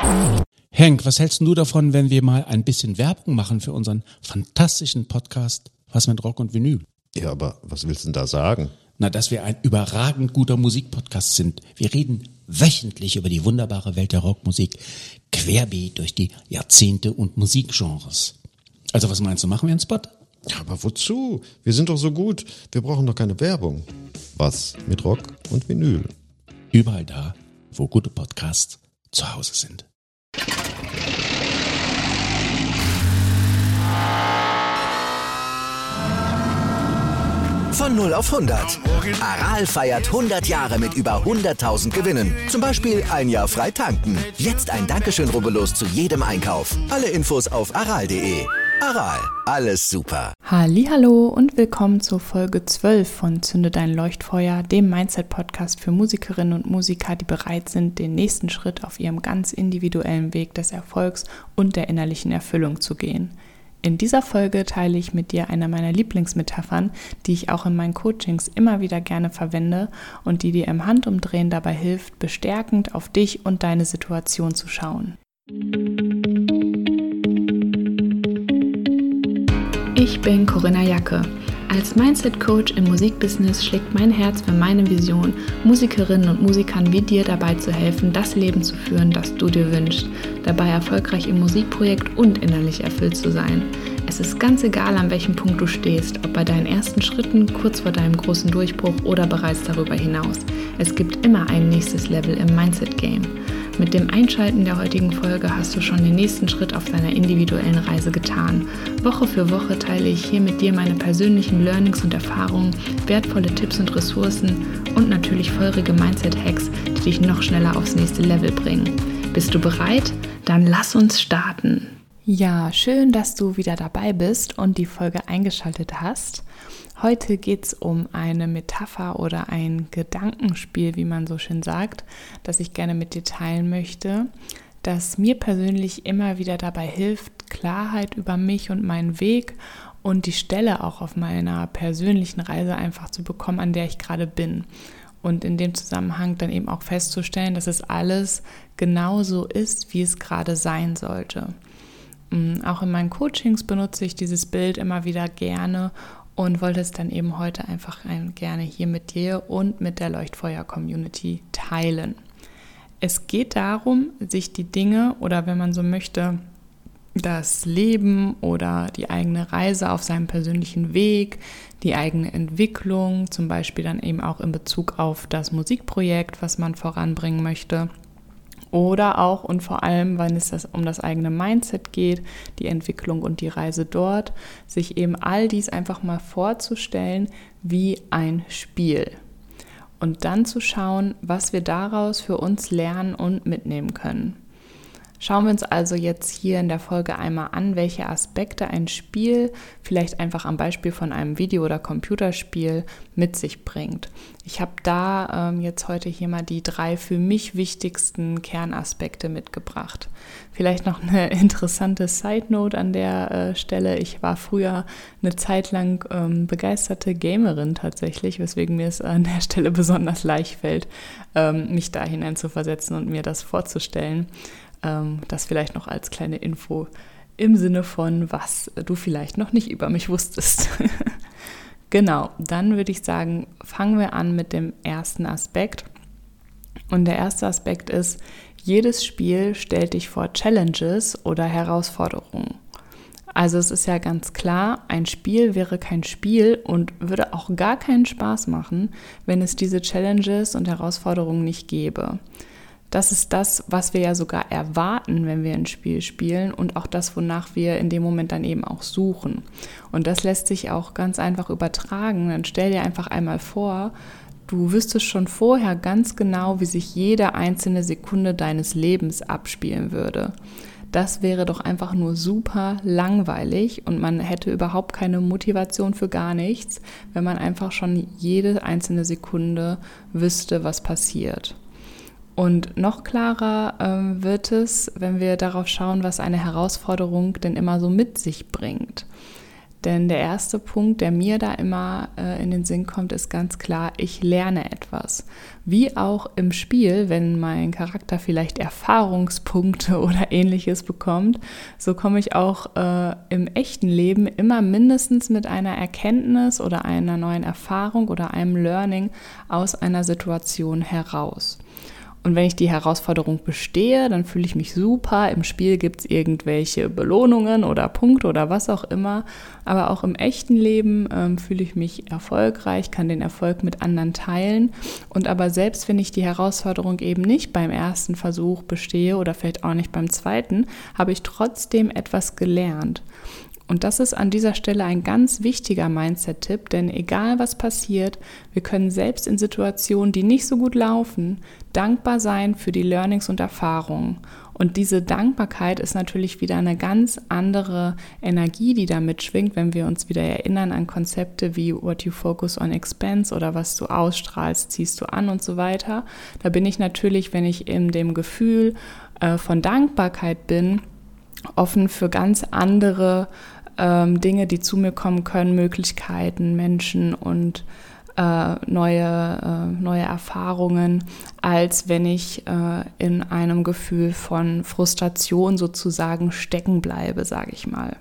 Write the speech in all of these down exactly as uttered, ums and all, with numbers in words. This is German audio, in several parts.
Henk, was hältst du davon, wenn wir mal ein bisschen Werbung machen für unseren fantastischen Podcast Was mit Rock und Vinyl? Ja, aber was willst du denn da sagen? Na, dass wir ein überragend guter Musikpodcast sind. Wir reden wöchentlich über die wunderbare Welt der Rockmusik, querbeet durch die Jahrzehnte und Musikgenres. Also was meinst du, machen wir einen Spot? Ja, aber wozu? Wir sind doch so gut. Wir brauchen doch keine Werbung. Was mit Rock und Vinyl? Überall da, wo gute Podcasts zu Hause sind. Von null auf hundert. Aral feiert hundert Jahre mit über hunderttausend Gewinnen. Zum Beispiel ein Jahr frei tanken. Jetzt ein Dankeschön, rubbellos zu jedem Einkauf. Alle Infos auf aral punkt de. Aral, alles super. Hallihallo und willkommen zur Folge zwölf von Zünde dein Leuchtfeuer, dem Mindset-Podcast für Musikerinnen und Musiker, die bereit sind, den nächsten Schritt auf ihrem ganz individuellen Weg des Erfolgs und der innerlichen Erfüllung zu gehen. In dieser Folge teile ich mit dir eine meiner Lieblingsmetaphern, die ich auch in meinen Coachings immer wieder gerne verwende und die dir im Handumdrehen dabei hilft, bestärkend auf dich und deine Situation zu schauen. Ich bin Corinna Jacke. Als Mindset-Coach im Musikbusiness schlägt mein Herz für meine Vision, Musikerinnen und Musikern wie dir dabei zu helfen, das Leben zu führen, das du dir wünschst, dabei erfolgreich im Musikprojekt und innerlich erfüllt zu sein. Es ist ganz egal, an welchem Punkt du stehst, ob bei deinen ersten Schritten, kurz vor deinem großen Durchbruch oder bereits darüber hinaus. Es gibt immer ein nächstes Level im Mindset-Game. Mit dem Einschalten der heutigen Folge hast du schon den nächsten Schritt auf deiner individuellen Reise getan. Woche für Woche teile ich hier mit dir meine persönlichen Learnings und Erfahrungen, wertvolle Tipps und Ressourcen und natürlich feurige Mindset-Hacks, die dich noch schneller aufs nächste Level bringen. Bist du bereit? Dann lass uns starten. Ja, schön, dass du wieder dabei bist und die Folge eingeschaltet hast. Heute geht es um eine Metapher oder ein Gedankenspiel, wie man so schön sagt, das ich gerne mit dir teilen möchte, das mir persönlich immer wieder dabei hilft, Klarheit über mich und meinen Weg und die Stelle auch auf meiner persönlichen Reise einfach zu bekommen, an der ich gerade bin. Und in dem Zusammenhang dann eben auch festzustellen, dass es alles genauso ist, wie es gerade sein sollte. Auch in meinen Coachings benutze ich dieses Bild immer wieder gerne und wollte es dann eben heute einfach gerne hier mit dir und mit der Leuchtfeuer-Community teilen. Es geht darum, sich die Dinge oder wenn man so möchte, das Leben oder die eigene Reise auf seinem persönlichen Weg, die eigene Entwicklung, zum Beispiel dann eben auch in Bezug auf das Musikprojekt, was man voranbringen möchte, oder auch und vor allem, wenn es das um das eigene Mindset geht, die Entwicklung und die Reise dort, sich eben all dies einfach mal vorzustellen wie ein Spiel. Und dann zu schauen, was wir daraus für uns lernen und mitnehmen können. Schauen wir uns also jetzt hier in der Folge einmal an, welche Aspekte ein Spiel vielleicht einfach am Beispiel von einem Video- oder Computerspiel mit sich bringt. Ich habe da ähm, jetzt heute hier mal die drei für mich wichtigsten Kernaspekte mitgebracht. Vielleicht noch eine interessante Side-Note an der äh, Stelle. Ich war früher eine Zeit lang ähm, begeisterte Gamerin tatsächlich, weswegen mir es an der Stelle besonders leicht fällt, ähm, mich da hinein zu versetzen und mir das vorzustellen. Das vielleicht noch als kleine Info im Sinne von, was du vielleicht noch nicht über mich wusstest. Genau, dann würde ich sagen, fangen wir an mit dem ersten Aspekt. Und der erste Aspekt ist, jedes Spiel stellt dich vor Challenges oder Herausforderungen. Also es ist ja ganz klar, ein Spiel wäre kein Spiel und würde auch gar keinen Spaß machen, wenn es diese Challenges und Herausforderungen nicht gäbe. Das ist das, was wir ja sogar erwarten, wenn wir ein Spiel spielen und auch das, wonach wir in dem Moment dann eben auch suchen. Und das lässt sich auch ganz einfach übertragen. Dann stell dir einfach einmal vor, du wüsstest schon vorher ganz genau, wie sich jede einzelne Sekunde deines Lebens abspielen würde. Das wäre doch einfach nur super langweilig und man hätte überhaupt keine Motivation für gar nichts, wenn man einfach schon jede einzelne Sekunde wüsste, was passiert. Und noch klarer ähm, wird es, wenn wir darauf schauen, was eine Herausforderung denn immer so mit sich bringt. Denn der erste Punkt, der mir da immer äh, in den Sinn kommt, ist ganz klar, ich lerne etwas. Wie auch im Spiel, wenn mein Charakter vielleicht Erfahrungspunkte oder Ähnliches bekommt, so komme ich auch äh, im echten Leben immer mindestens mit einer Erkenntnis oder einer neuen Erfahrung oder einem Learning aus einer Situation heraus. Und wenn ich die Herausforderung bestehe, dann fühle ich mich super. Im Spiel gibt es irgendwelche Belohnungen oder Punkte oder was auch immer. Aber auch im echten Leben ähm, fühle ich mich erfolgreich, kann den Erfolg mit anderen teilen. Und aber selbst wenn ich die Herausforderung eben nicht beim ersten Versuch bestehe oder vielleicht auch nicht beim zweiten, habe ich trotzdem etwas gelernt. Und das ist an dieser Stelle ein ganz wichtiger Mindset-Tipp, denn egal was passiert, wir können selbst in Situationen, die nicht so gut laufen, dankbar sein für die Learnings und Erfahrungen. Und diese Dankbarkeit ist natürlich wieder eine ganz andere Energie, die da mitschwingt, wenn wir uns wieder erinnern an Konzepte wie what you focus on expands oder was du ausstrahlst, ziehst du an und so weiter. Da bin ich natürlich, wenn ich in dem Gefühl äh, von Dankbarkeit bin, offen für ganz andere ähm, Dinge, die zu mir kommen können, Möglichkeiten, Menschen und äh, neue, äh, neue Erfahrungen, als wenn ich äh, in einem Gefühl von Frustration sozusagen stecken bleibe, sage ich mal.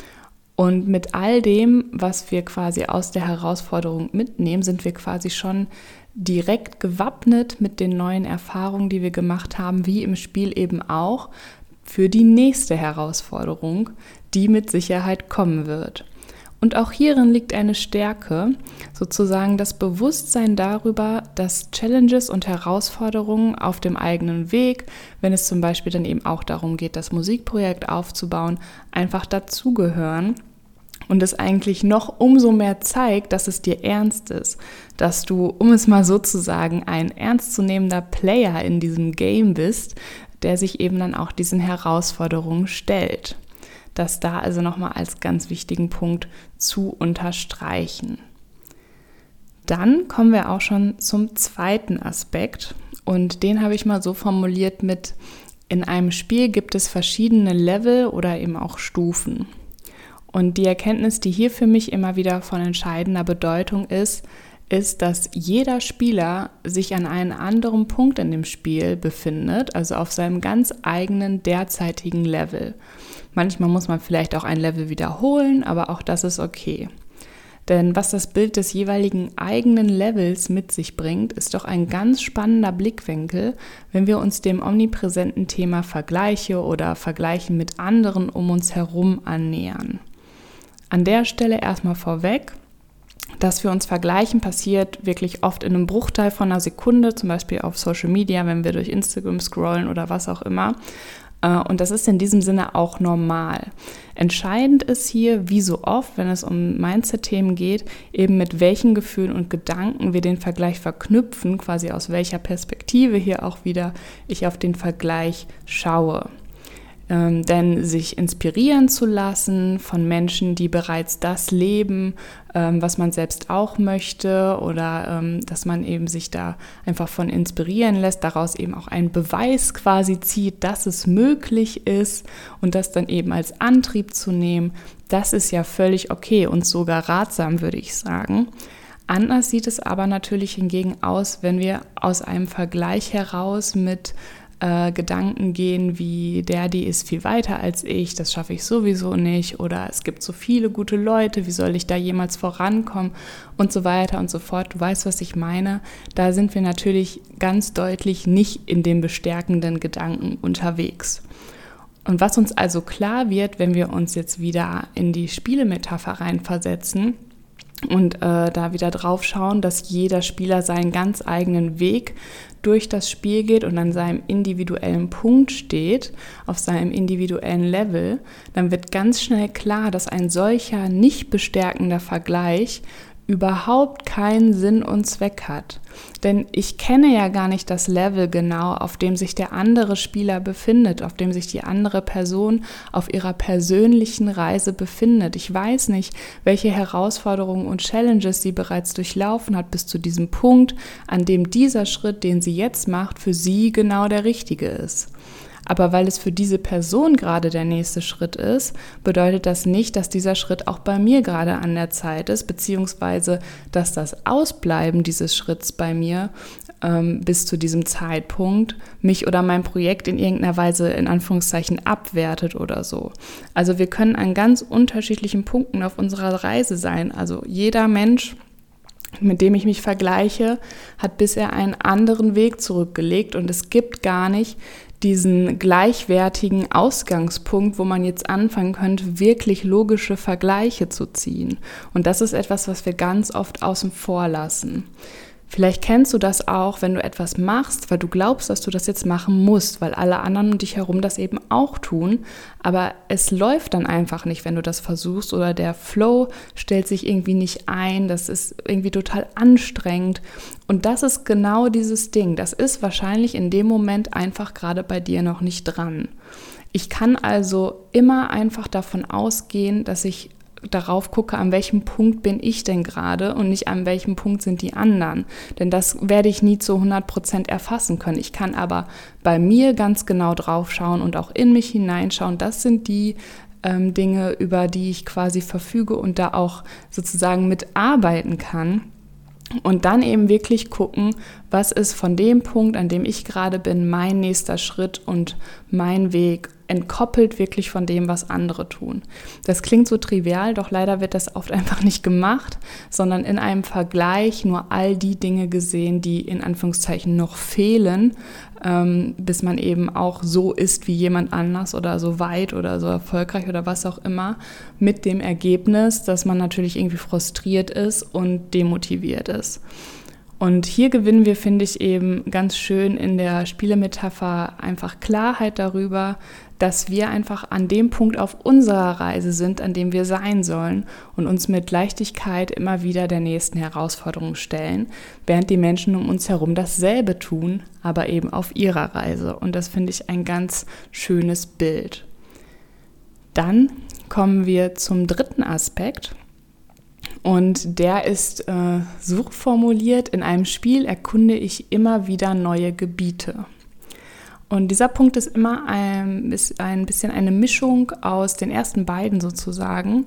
Und mit all dem, was wir quasi aus der Herausforderung mitnehmen, sind wir quasi schon direkt gewappnet mit den neuen Erfahrungen, die wir gemacht haben, wie im Spiel eben auch, für die nächste Herausforderung, die mit Sicherheit kommen wird. Und auch hierin liegt eine Stärke, sozusagen das Bewusstsein darüber, dass Challenges und Herausforderungen auf dem eigenen Weg, wenn es zum Beispiel dann eben auch darum geht, das Musikprojekt aufzubauen, einfach dazugehören. Und es eigentlich noch umso mehr zeigt, dass es dir ernst ist, dass du, um es mal so zu sagen, ein ernstzunehmender Player in diesem Game bist, der sich eben dann auch diesen Herausforderungen stellt. Das da also nochmal als ganz wichtigen Punkt zu unterstreichen. Dann kommen wir auch schon zum zweiten Aspekt und den habe ich mal so formuliert mit: In einem Spiel gibt es verschiedene Level oder eben auch Stufen. Und die Erkenntnis, die hier für mich immer wieder von entscheidender Bedeutung ist, ist, dass jeder Spieler sich an einem anderen Punkt in dem Spiel befindet, also auf seinem ganz eigenen derzeitigen Level. Manchmal muss man vielleicht auch ein Level wiederholen, aber auch das ist okay. Denn was das Bild des jeweiligen eigenen Levels mit sich bringt, ist doch ein ganz spannender Blickwinkel, wenn wir uns dem omnipräsenten Thema Vergleiche oder Vergleichen mit anderen um uns herum annähern. An der Stelle erstmal vorweg: Dass wir uns vergleichen, passiert wirklich oft in einem Bruchteil von einer Sekunde, zum Beispiel auf Social Media, wenn wir durch Instagram scrollen oder was auch immer. Und das ist in diesem Sinne auch normal. Entscheidend ist hier, wie so oft, wenn es um Mindset-Themen geht, eben mit welchen Gefühlen und Gedanken wir den Vergleich verknüpfen, quasi aus welcher Perspektive hier auch wieder ich auf den Vergleich schaue. Ähm, denn sich inspirieren zu lassen von Menschen, die bereits das leben, ähm, was man selbst auch möchte, oder ähm, dass man eben sich da einfach von inspirieren lässt, daraus eben auch einen Beweis quasi zieht, dass es möglich ist und das dann eben als Antrieb zu nehmen, das ist ja völlig okay und sogar ratsam, würde ich sagen. Anders sieht es aber natürlich hingegen aus, wenn wir aus einem Vergleich heraus mit Äh, Gedanken gehen wie, der, die ist viel weiter als ich, das schaffe ich sowieso nicht, oder es gibt so viele gute Leute, wie soll ich da jemals vorankommen und so weiter und so fort. Du weißt, was ich meine. Da sind wir natürlich ganz deutlich nicht in den bestärkenden Gedanken unterwegs. Und was uns also klar wird, wenn wir uns jetzt wieder in die Spielemetapher reinversetzen und äh, da wieder drauf schauen, dass jeder Spieler seinen ganz eigenen Weg durch das Spiel geht und an seinem individuellen Punkt steht, auf seinem individuellen Level, dann wird ganz schnell klar, dass ein solcher nicht bestärkender Vergleich überhaupt keinen Sinn und Zweck hat. Denn ich kenne ja gar nicht das Level genau, auf dem sich der andere Spieler befindet, auf dem sich die andere Person auf ihrer persönlichen Reise befindet. Ich weiß nicht, welche Herausforderungen und Challenges sie bereits durchlaufen hat bis zu diesem Punkt, an dem dieser Schritt, den sie jetzt macht, für sie genau der richtige ist. Aber weil es für diese Person gerade der nächste Schritt ist, bedeutet das nicht, dass dieser Schritt auch bei mir gerade an der Zeit ist, beziehungsweise dass das Ausbleiben dieses Schritts bei mir ähm, bis zu diesem Zeitpunkt mich oder mein Projekt in irgendeiner Weise in Anführungszeichen abwertet oder so. Also wir können an ganz unterschiedlichen Punkten auf unserer Reise sein. Also jeder Mensch, mit dem ich mich vergleiche, hat bisher einen anderen Weg zurückgelegt und es gibt gar nicht diesen gleichwertigen Ausgangspunkt, wo man jetzt anfangen könnte, wirklich logische Vergleiche zu ziehen. Und das ist etwas, was wir ganz oft außen vor lassen. Vielleicht kennst du das auch, wenn du etwas machst, weil du glaubst, dass du das jetzt machen musst, weil alle anderen um dich herum das eben auch tun, aber es läuft dann einfach nicht, wenn du das versuchst oder der Flow stellt sich irgendwie nicht ein, das ist irgendwie total anstrengend und das ist genau dieses Ding, das ist wahrscheinlich in dem Moment einfach gerade bei dir noch nicht dran. Ich kann also immer einfach davon ausgehen, dass ich darauf gucke, an welchem Punkt bin ich denn gerade und nicht an welchem Punkt sind die anderen. Denn das werde ich nie zu hundert Prozent erfassen können. Ich kann aber bei mir ganz genau drauf schauen und auch in mich hineinschauen. Das sind die ähm, Dinge, über die ich quasi verfüge und da auch sozusagen mitarbeiten kann. Und dann eben wirklich gucken, was ist von dem Punkt, an dem ich gerade bin, mein nächster Schritt und mein Weg, entkoppelt wirklich von dem, was andere tun. Das klingt so trivial, doch leider wird das oft einfach nicht gemacht, sondern in einem Vergleich nur all die Dinge gesehen, die in Anführungszeichen noch fehlen, ähm, bis man eben auch so ist wie jemand anders oder so weit oder so erfolgreich oder was auch immer, mit dem Ergebnis, dass man natürlich irgendwie frustriert ist und demotiviert ist. Und hier gewinnen wir, finde ich, eben ganz schön in der Spielemetapher einfach Klarheit darüber, dass wir einfach an dem Punkt auf unserer Reise sind, an dem wir sein sollen und uns mit Leichtigkeit immer wieder der nächsten Herausforderung stellen, während die Menschen um uns herum dasselbe tun, aber eben auf ihrer Reise. Und das finde ich ein ganz schönes Bild. Dann kommen wir zum dritten Aspekt. Und der ist äh, so formuliert: In einem Spiel erkunde ich immer wieder neue Gebiete. Und dieser Punkt ist immer ein, ist ein bisschen eine Mischung aus den ersten beiden sozusagen,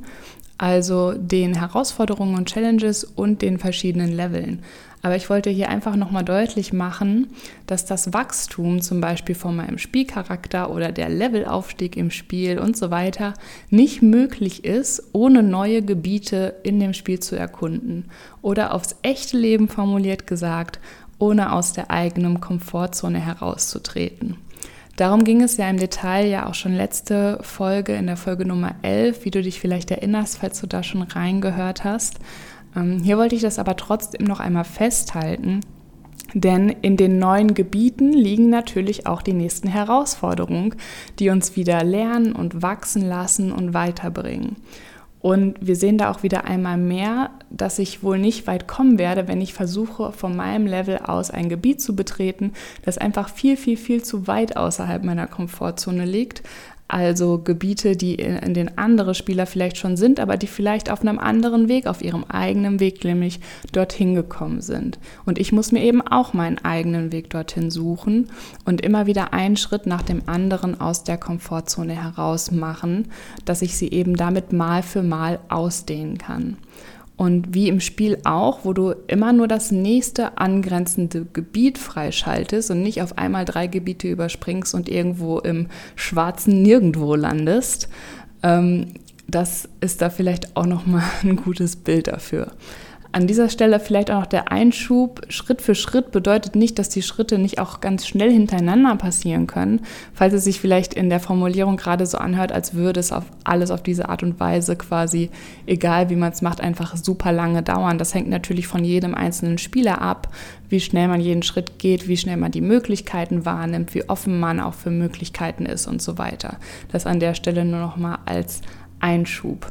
also den Herausforderungen und Challenges und den verschiedenen Leveln. Aber ich wollte hier einfach nochmal deutlich machen, dass das Wachstum zum Beispiel von meinem Spielcharakter oder der Levelaufstieg im Spiel und so weiter nicht möglich ist, ohne neue Gebiete in dem Spiel zu erkunden. Oder aufs echte Leben formuliert gesagt, ohne aus der eigenen Komfortzone herauszutreten. Darum ging es ja im Detail ja auch schon letzte Folge, in der Folge Nummer elf, wie du dich vielleicht erinnerst, falls du da schon reingehört hast. Hier wollte ich das aber trotzdem noch einmal festhalten, denn in den neuen Gebieten liegen natürlich auch die nächsten Herausforderungen, die uns wieder lernen und wachsen lassen und weiterbringen. Und wir sehen da auch wieder einmal mehr, dass ich wohl nicht weit kommen werde, wenn ich versuche, von meinem Level aus ein Gebiet zu betreten, das einfach viel, viel, viel zu weit außerhalb meiner Komfortzone liegt. Also Gebiete, die in denen andere Spieler vielleicht schon sind, aber die vielleicht auf einem anderen Weg, auf ihrem eigenen Weg nämlich dorthin gekommen sind. Und ich muss mir eben auch meinen eigenen Weg dorthin suchen und immer wieder einen Schritt nach dem anderen aus der Komfortzone heraus machen, dass ich sie eben damit Mal für Mal ausdehnen kann. Und wie im Spiel auch, wo du immer nur das nächste angrenzende Gebiet freischaltest und nicht auf einmal drei Gebiete überspringst und irgendwo im schwarzen Nirgendwo landest, ähm, das ist da vielleicht auch nochmal ein gutes Bild dafür. An dieser Stelle vielleicht auch noch der Einschub: Schritt für Schritt bedeutet nicht, dass die Schritte nicht auch ganz schnell hintereinander passieren können, falls es sich vielleicht in der Formulierung gerade so anhört, als würde es auf alles auf diese Art und Weise quasi, egal wie man es macht, einfach super lange dauern. Das hängt natürlich von jedem einzelnen Spieler ab, wie schnell man jeden Schritt geht, wie schnell man die Möglichkeiten wahrnimmt, wie offen man auch für Möglichkeiten ist und so weiter. Das an der Stelle nur noch mal als Einschub.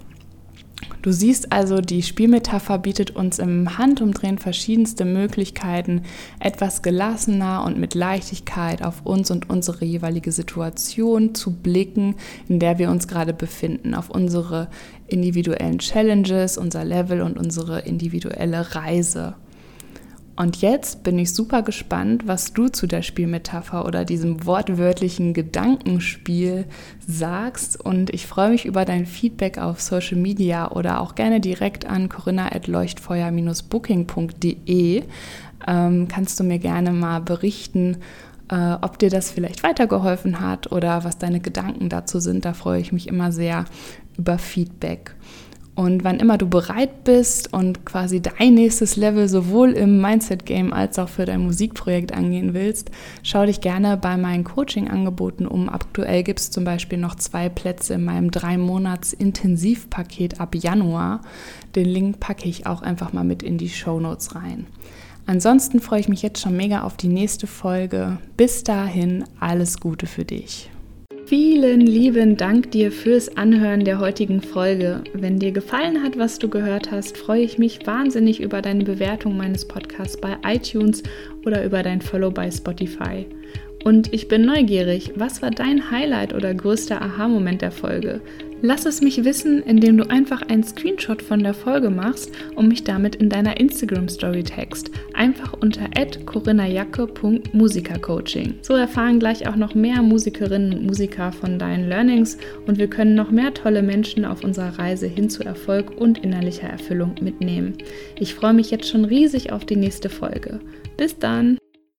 Du siehst also, die Spielmetapher bietet uns im Handumdrehen verschiedenste Möglichkeiten, etwas gelassener und mit Leichtigkeit auf uns und unsere jeweilige Situation zu blicken, in der wir uns gerade befinden, auf unsere individuellen Challenges, unser Level und unsere individuelle Reise. Und jetzt bin ich super gespannt, was du zu der Spielmetapher oder diesem wortwörtlichen Gedankenspiel sagst. Und ich freue mich über dein Feedback auf Social Media oder auch gerne direkt an corinna at leuchtfeuer Bindestrich booking punkt de. Ähm, kannst du mir gerne mal berichten, äh, ob dir das vielleicht weitergeholfen hat oder was deine Gedanken dazu sind. Da freue ich mich immer sehr über Feedback. Und wann immer du bereit bist und quasi dein nächstes Level sowohl im Mindset-Game als auch für dein Musikprojekt angehen willst, schau dich gerne bei meinen Coaching-Angeboten um. Aktuell gibt es zum Beispiel noch zwei Plätze in meinem drei Monats Intensivpaket ab Januar. Den Link packe ich auch einfach mal mit in die Shownotes rein. Ansonsten freue ich mich jetzt schon mega auf die nächste Folge. Bis dahin, alles Gute für dich. Vielen lieben Dank dir fürs Anhören der heutigen Folge. Wenn dir gefallen hat, was du gehört hast, freue ich mich wahnsinnig über deine Bewertung meines Podcasts bei iTunes oder über dein Follow bei Spotify. Und ich bin neugierig, was war dein Highlight oder größter Aha-Moment der Folge? Lass es mich wissen, indem du einfach einen Screenshot von der Folge machst und mich damit in deiner Instagram-Story tagst. Einfach unter at corinnajacke punkt musikercoaching. So erfahren gleich auch noch mehr Musikerinnen und Musiker von deinen Learnings und wir können noch mehr tolle Menschen auf unserer Reise hin zu Erfolg und innerlicher Erfüllung mitnehmen. Ich freue mich jetzt schon riesig auf die nächste Folge. Bis dann!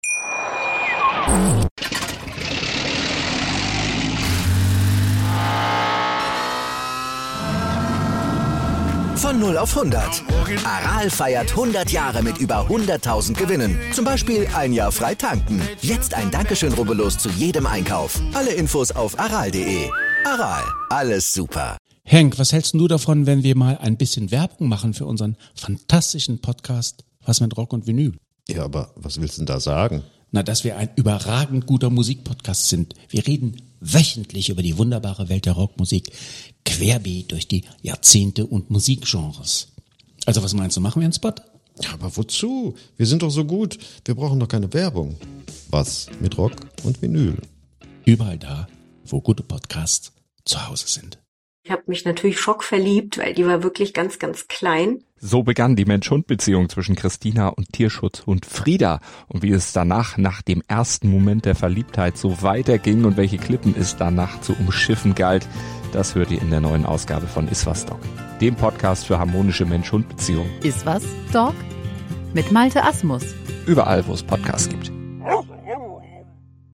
Von null auf hundert. Aral feiert hundert Jahre mit über hunderttausend Gewinnen. Zum Beispiel ein Jahr frei tanken. Jetzt ein Dankeschön, rubbellos zu jedem Einkauf. Alle Infos auf aral punkt de. Aral, alles super. Henk, was hältst du davon, wenn wir mal ein bisschen Werbung machen für unseren fantastischen Podcast Was mit Rock und Vinyl? Ja, aber was willst du denn da sagen? Na, dass wir ein überragend guter Musikpodcast sind. Wir reden wöchentlich über die wunderbare Welt der Rockmusik, querbeet durch die Jahrzehnte und Musikgenres. Also was meinst du, machen wir einen Spot? Ja, aber wozu? Wir sind doch so gut. Wir brauchen doch keine Werbung. Was mit Rock und Vinyl? Überall da, wo gute Podcasts zu Hause sind. Ich habe mich natürlich schockverliebt, weil die war wirklich ganz, ganz klein. So begann die Mensch-Hund-Beziehung zwischen Christina und Tierschutzhund Frieda. Und wie es danach, nach dem ersten Moment der Verliebtheit, so weiterging und welche Klippen es danach zu umschiffen galt, das hört ihr in der neuen Ausgabe von Iswas Dog, dem Podcast für harmonische Mensch-Hund-Beziehungen. Iswas Dog? Mit Malte Asmus. Überall, wo es Podcasts gibt.